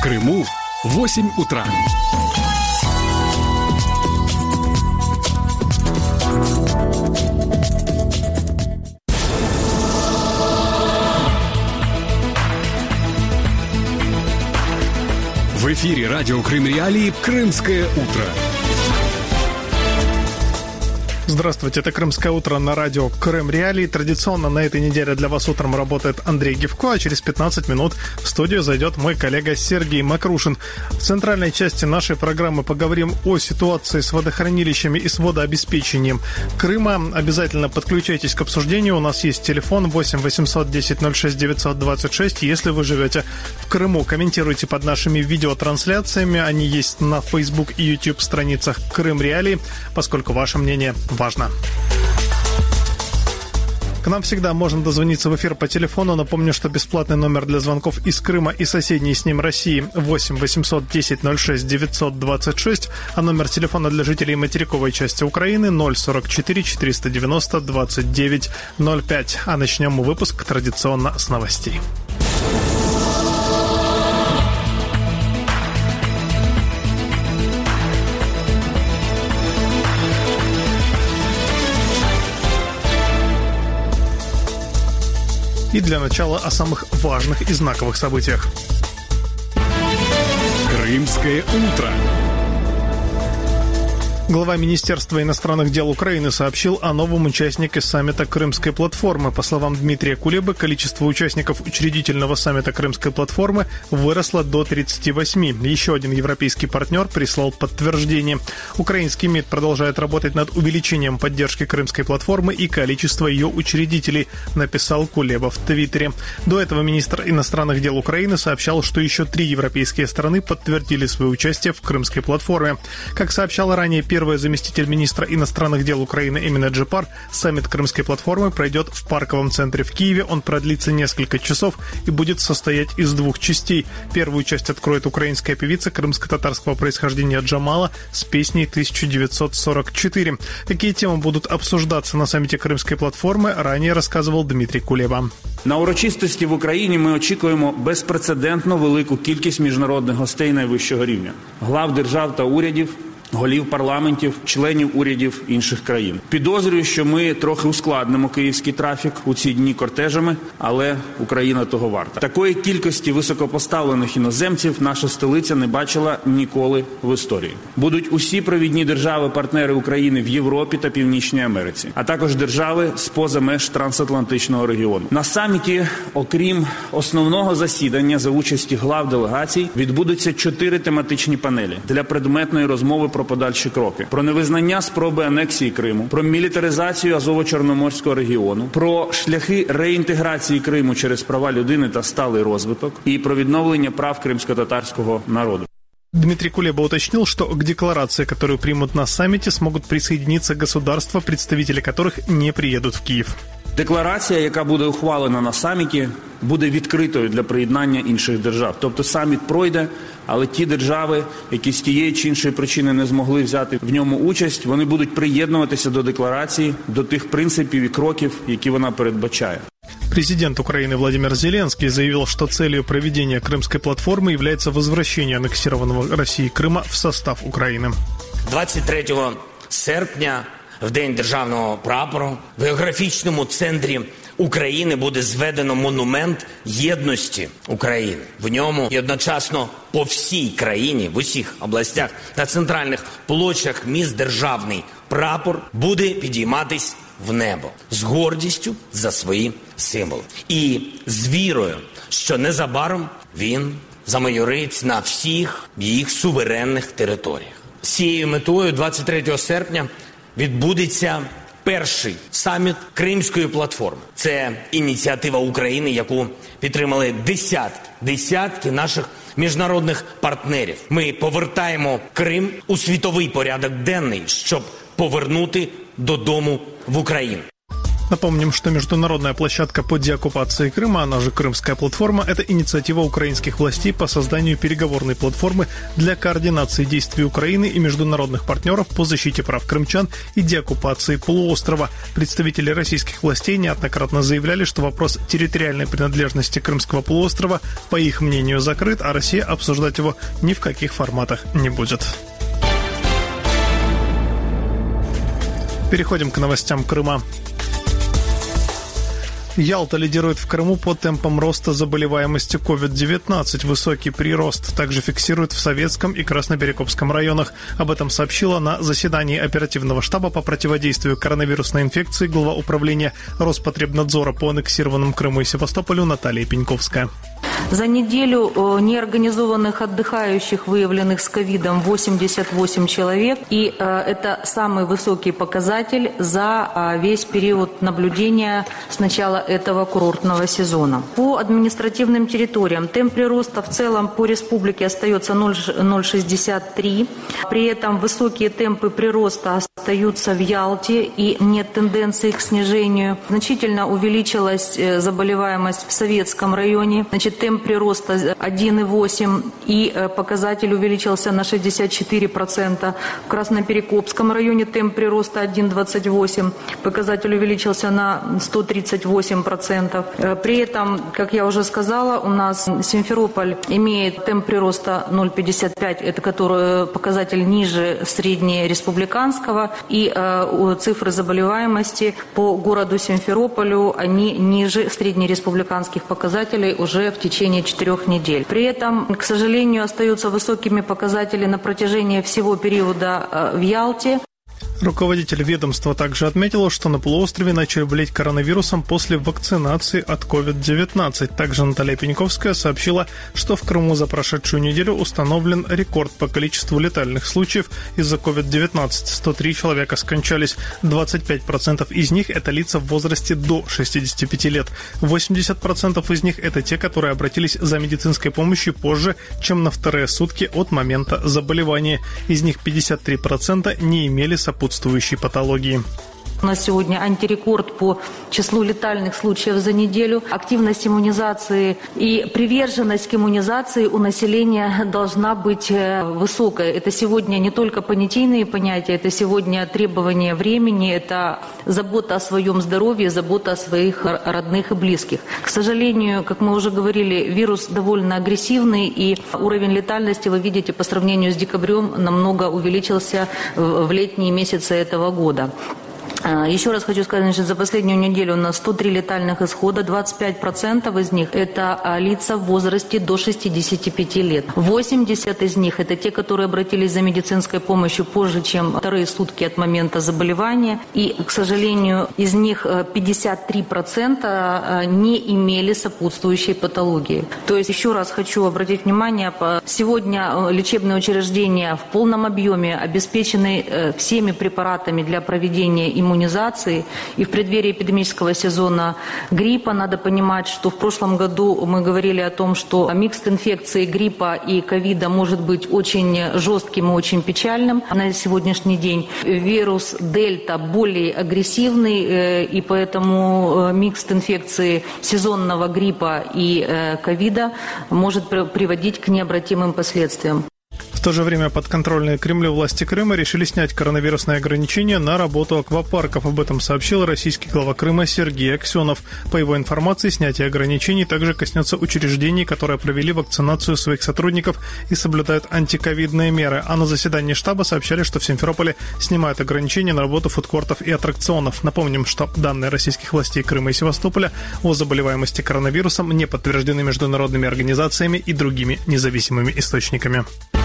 Крыму 8 утра. В эфире радио Крым Реалии «Крымское утро». Здравствуйте, это «Крымское утро» на радио Крым Реалии. Традиционно на этой неделе для вас утром работает Андрей Гевко, а через 15 минут в студию зайдет мой коллега Сергей Макрушин. В центральной части нашей программы поговорим о ситуации с водохранилищами и с водообеспечением Крыма. Обязательно подключайтесь к обсуждению. У нас есть телефон 8 800 10 06 926. Если вы живете в Крыму, комментируйте под нашими видеотрансляциями. Они есть на Facebook и YouTube страницах Крым Реалии, поскольку ваше мнение важно. К нам всегда можно дозвониться в эфир по телефону. Напомню, что бесплатный номер для звонков из Крыма и соседней с ним России 8 800 10 06 926, а номер телефона для жителей материковой части Украины 044 490 29 05. А начнем мы выпуск традиционно с новостей. И для начала о самых важных и знаковых событиях. Крымское утро. Глава Министерства иностранных дел Украины сообщил о новом участнике саммита Крымской платформы. По словам Дмитрия Кулебы, количество участников учредительного саммита Крымской платформы выросло до 38. Еще один европейский партнер прислал подтверждение. Украинский МИД продолжает работать над увеличением поддержки Крымской платформы и количества ее учредителей, написал Кулеба в Твиттере. До этого министр иностранных дел Украины сообщал, что еще 3 европейские страны подтвердили свое участие в Крымской платформе. Как сообщал ранее первый заместитель министра иностранных дел Украины Эмин Аджипар, саммит Крымской платформы пройдет в Парковом центре в Киеве. Он продлится несколько часов и будет состоять из 2 частей. Первую часть откроет украинская певица крымско-татарского происхождения Джамала с песней 1944. Какие темы будут обсуждаться на самміті Кримської платформи, ранее рассказывал Дмитрий Кулеба. На урочистості в Україні ми очікуємо безпрецедентно велику кількість міжнародних гостей найвищого рівня. Глав держав та урядів, голів парламентів, членів урядів інших країн. Підозрюю, що ми трохи ускладнимо київський трафік у ці дні кортежами, але Україна того варта. Такої кількості високопоставлених іноземців наша столиця не бачила ніколи в історії. Будуть усі провідні держави-партнери України в Європі та Північній Америці, а також держави з-поза меж трансатлантичного регіону. На саміті, окрім основного засідання за участі глав делегацій, відбудуться 4 тематичні панелі для предметної розмови про подальші кроки. Про невизнання спроби анексії Криму, про мілітаризацію Азово-Чорноморського регіону, про шляхи реінтеграції Криму через права людини та сталий розвиток і про відновлення прав кримсько-татарського народу. Дмитрий Кулеба уточнил, что к декларации, которую примут на саммите, смогут присоединиться государства, представители которых не приедут в Киев. Декларація, яка буде ухвалена на саміті, буде відкритою для приєднання інших держав. Тобто саміт пройде, але ті держави, які з тієї чи іншої причини не змогли взяти в ньому участь, вони будуть приєднуватися до декларації, до тих принципів і кроків, які вона передбачає. Президент Украины Владимир Зеленский заявил, что целью проведения Крымской платформы является возвращение аннексированного Россией Крыма в состав Украины. 23 серпня, в День державного прапору, в географічному центрі України буде зведено монумент єдності України. В ньому і одночасно по всій країні, в усіх областях та центральних площах міст державний прапор буде підійматись в небо з гордістю за свої символи. І з вірою, що незабаром він замайорить на всіх їх суверенних територіях. З цією метою 23 серпня відбудеться перший саміт Кримської платформи. Це ініціатива України, яку підтримали десятки наших міжнародних партнерів. Ми повертаємо Крим у світовий порядок денний, щоб повернути додому в Україну. Напомним, что международная площадка по деоккупации Крыма, она же Крымская платформа, это инициатива украинских властей по созданию переговорной платформы для координации действий Украины и международных партнеров по защите прав крымчан и деоккупации полуострова. Представители российских властей неоднократно заявляли, что вопрос территориальной принадлежности Крымского полуострова, по их мнению, закрыт, а Россия обсуждать его ни в каких форматах не будет. Переходим к новостям Крыма. Ялта лидирует в Крыму по темпам роста заболеваемости COVID-19. Высокий прирост также фиксируют в Советском и Красноберегском районах. Об этом сообщила на заседании оперативного штаба по противодействию коронавирусной инфекции глава управления Роспотребнадзора по аннексированным Крыму и Севастополю Наталья Пеньковская. За неделю неорганизованных отдыхающих, выявленных с ковидом, 88 человек. И это самый высокий показатель за весь период наблюдения с начала этого курортного сезона. По административным территориям темп прироста в целом по республике остается 0,63. При этом высокие темпы прироста остаются в Ялте и нет тенденции к снижению. Значительно увеличилась заболеваемость в Советском районе. Темп прироста 1,8 и показатель увеличился на 64%. В Красноперекопском районе темп прироста 1,28, показатель увеличился на 138%. При этом, как я уже сказала, у нас Симферополь имеет темп прироста 0,55, это который показатель ниже среднереспубликанского, и цифры заболеваемости по городу Симферополю, они ниже среднереспубликанских показателей уже в течение 4 недель. При этом, к сожалению, остаются высокими показатели на протяжении всего периода в Ялте. Руководитель ведомства также отметил, что на полуострове начали болеть коронавирусом после вакцинации от COVID-19. Также Наталья Пеньковская сообщила, что в Крыму за прошедшую неделю установлен рекорд по количеству летальных случаев из-за COVID-19. 103 человека скончались. 25% из них – это лица в возрасте до 65 лет. 80% из них – это те, которые обратились за медицинской помощью позже, чем на вторые сутки от момента заболевания. Из них 53% не имели сопутствующей патологии. У нас сегодня антирекорд по числу летальных случаев за неделю. Активность иммунизации и приверженность к иммунизации у населения должна быть высокой. Это сегодня не только понятийные понятия, это сегодня требование времени, это забота о своем здоровье, забота о своих родных и близких. К сожалению, как мы уже говорили, вирус довольно агрессивный, и уровень летальности, вы видите, по сравнению с декабрем намного увеличился в летние месяцы этого года. Еще раз хочу сказать, за последнюю неделю у нас 103 летальных исхода, 25% из них это лица в возрасте до 65 лет. 80 из них это те, которые обратились за медицинской помощью позже, чем вторые сутки от момента заболевания. И, к сожалению, из них 53% не имели сопутствующей патологии. То есть, еще раз хочу обратить внимание, сегодня лечебные учреждения в полном объеме обеспечены всеми препаратами для проведения иммунизации. И в преддверии эпидемического сезона гриппа надо понимать, что в прошлом году мы говорили о том, что микс инфекции гриппа и ковида может быть очень жестким и очень печальным. На сегодняшний день вирус Дельта более агрессивный, и поэтому микс инфекции сезонного гриппа и ковида может приводить к необратимым последствиям. В то же время подконтрольные Кремлю власти Крыма решили снять коронавирусные ограничения на работу аквапарков. Об этом сообщил российский глава Крыма Сергей Аксенов. По его информации, снятие ограничений также коснется учреждений, которые провели вакцинацию своих сотрудников и соблюдают антиковидные меры. А на заседании штаба сообщали, что в Симферополе снимают ограничения на работу фудкортов и аттракционов. Напомним, что данные российских властей Крыма и Севастополя о заболеваемости коронавирусом не подтверждены международными организациями и другими независимыми источниками.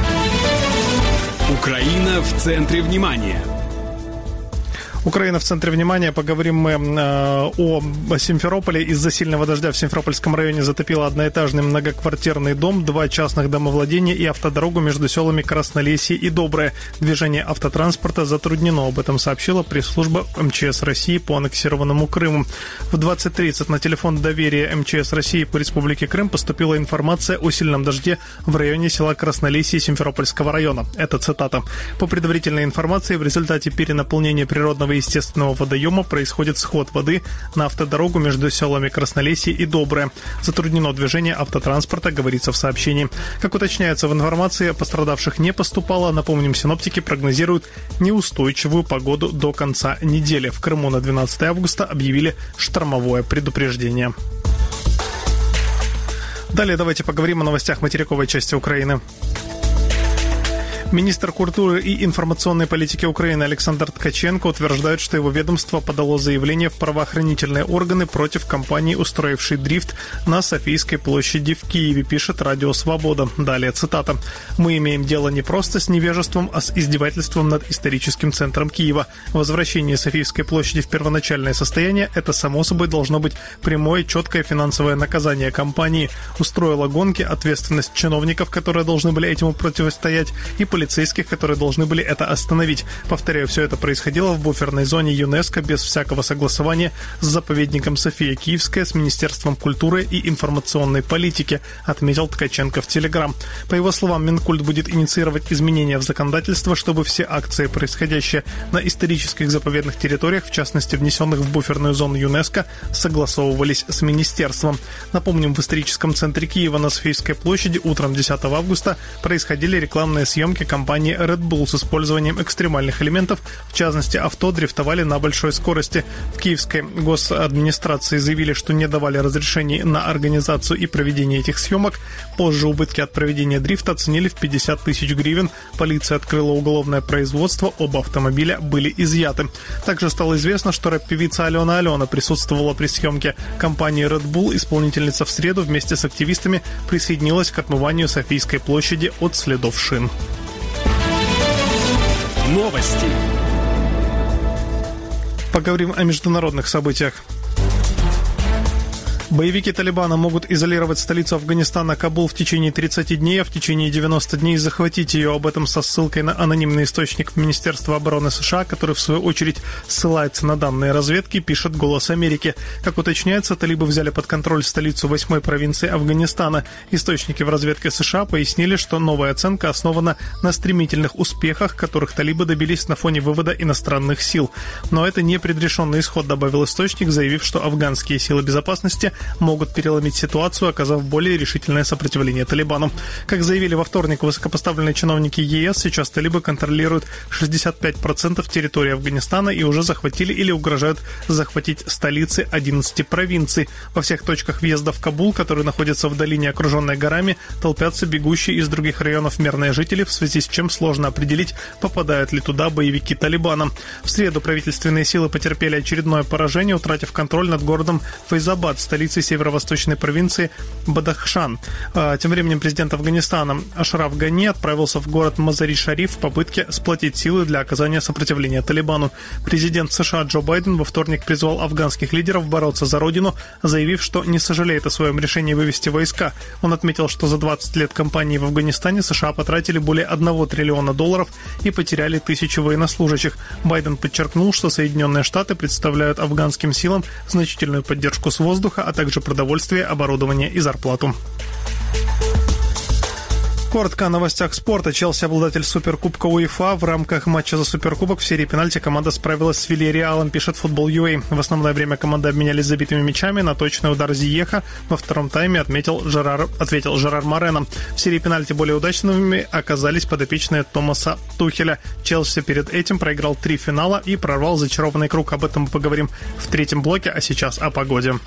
Украина в центре внимания. Украина в центре внимания. Поговорим мы о Симферополе. Из-за сильного дождя в Симферопольском районе затопило одноэтажный многоквартирный дом, 2 частных домовладения и автодорогу между селами Краснолесье и Доброе. Движение автотранспорта затруднено. Об этом сообщила пресс-служба МЧС России по аннексированному Крыму. В 20:30 на телефон доверия МЧС России по Республике Крым поступила информация о сильном дожде в районе села Краснолесье Симферопольского района. Это цитата. По предварительной информации, в результате перенаполнения природного естественного водоема происходит сход воды на автодорогу между селами Краснолесье и Доброе. Затруднено движение автотранспорта, говорится в сообщении. Как уточняется в информации, пострадавших не поступало. Напомним, синоптики прогнозируют неустойчивую погоду до конца недели. В Крыму на 12 августа объявили штормовое предупреждение. Далее давайте поговорим о новостях материковой части Украины. Министр культуры и информационной политики Украины Александр Ткаченко утверждает, что его ведомство подало заявление в правоохранительные органы против компании, устроившей дрифт на Софийской площади в Киеве, пишет Радио Свобода. Далее цитата. «Мы имеем дело не просто с невежеством, а с издевательством над историческим центром Киева. Возвращение Софийской площади в первоначальное состояние – это, само собой, должно быть прямое, четкое финансовое наказание компании. Устроила гонки, ответственность чиновников, которые должны были этому противостоять, и полицейских, которые должны были это остановить. Повторяю, все это происходило в буферной зоне ЮНЕСКО без всякого согласования с заповедником София Киевская, с Министерством культуры и информационной политики», отметил Ткаченко в Телеграм. По его словам, Минкульт будет инициировать изменения в законодательство, чтобы все акции, происходящие на исторических заповедных территориях, в частности, внесенных в буферную зону ЮНЕСКО, согласовывались с министерством. Напомним, в историческом центре Киева на Софийской площади утром 10 августа происходили рекламные съемки компании Red Bull с использованием экстремальных элементов, в частности, авто дрифтовали на большой скорости. В Киевской госадминистрации заявили, что не давали разрешений на организацию и проведение этих съемок. Позже убытки от проведения дрифта оценили в 50 тысяч гривен. Полиция открыла уголовное производство, оба автомобиля были изъяты. Также стало известно, что рэп-певица Алена присутствовала при съемке компании Red Bull. Исполнительница в среду вместе с активистами присоединилась к отмыванию Софийской площади от следов шин. Новости. Поговорим о международных событиях. Боевики Талибана могут изолировать столицу Афганистана Кабул в течение 30 дней, а в течение 90 дней захватить ее. Об этом со ссылкой на анонимный источник Министерства обороны США, который в свою очередь ссылается на данные разведки, пишет «Голос Америки». Как уточняется, талибы взяли под контроль столицу 8-й провинции Афганистана. Источники в разведке США пояснили, что новая оценка основана на стремительных успехах, которых талибы добились на фоне вывода иностранных сил. Но это не предрешенный исход, добавил источник, заявив, что афганские силы безопасности могут переломить ситуацию, оказав более решительное сопротивление Талибану. Как заявили во вторник высокопоставленные чиновники ЕС, сейчас талибы контролируют 65% территории Афганистана и уже захватили или угрожают захватить столицы 11 провинций. Во всех точках въезда в Кабул, которые находятся в долине, окруженной горами, толпятся бегущие из других районов мирные жители, в связи с чем сложно определить, попадают ли туда боевики Талибана. В среду правительственные силы потерпели очередное поражение, утратив контроль над городом Фейзабад, столицей северо-восточной провинции Бадахшан. Тем временем президент Афганистана Ашраф Гани отправился в город Мазари-Шариф в попытке сплотить силы для оказания сопротивления Талибану. Президент США Джо Байден во вторник призвал афганских лидеров бороться за родину, заявив, что не сожалеет о своем решении вывести войска. Он отметил, что за 20 лет кампании в Афганистане США потратили более $1 триллиона и потеряли тысячи военнослужащих. Байден подчеркнул, что Соединенные Штаты представляют афганским силам значительную поддержку с воздуха, а также продовольствие, оборудование и зарплату. Коротко о новостях спорта. Челси, обладатель Суперкубка УЕФА. В рамках матча за Суперкубок в серии пенальти команда справилась с Вильяреалом, пишет Football.ua. В основное время команды обменялись забитыми мячами. На точный удар Зиеха во втором тайме ответил Жерар Морено. В серии пенальти более удачными оказались подопечные Томаса Тухеля. Челси перед этим проиграл 3 финала и прорвал зачарованный круг. Об этом мы поговорим в третьем блоке, а сейчас о погоде.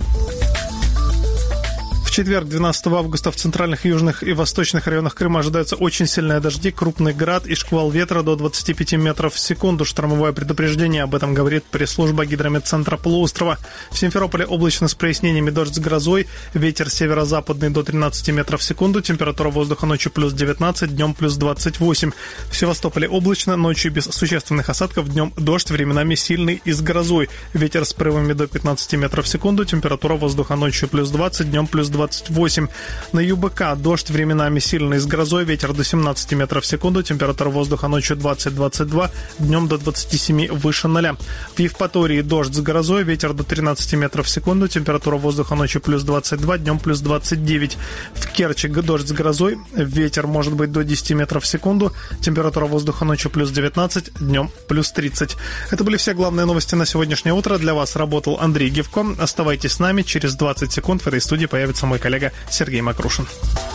В четверг, 12 августа, в центральных, южных и восточных районах Крыма ожидаются очень сильные дожди, крупный град и шквал ветра до 25 метров в секунду. Штормовое предупреждение, об этом говорит пресс-служба гидрометцентра полуострова. В Симферополе облачно с прояснениями, дождь с грозой, ветер северо-западный до 13 метров в секунду, температура воздуха ночью плюс 19, днем плюс 28. В Севастополе облачно, ночью без существенных осадков, днем дождь, временами сильный и с грозой, ветер с порывами до 15 метров в секунду, температура воздуха ночью плюс 20, днем плюс 21. 28. На ЮБК дождь временами сильный с грозой, ветер до 17 метров в секунду, температура воздуха ночью 20-22, днем до 27 выше 0. В Евпатории дождь с грозой, ветер до 13 метров в секунду, температура воздуха ночью плюс 22, днем плюс 29. В Керчи дождь с грозой, ветер может быть до 10 метров в секунду, температура воздуха ночью плюс 19, днем плюс 30. Это были все главные новости на сегодняшнее утро. Для вас работал Андрей Гевко. Оставайтесь с нами. Через 20 секунд в этой студии появится мой коллега Сергей Макрушин.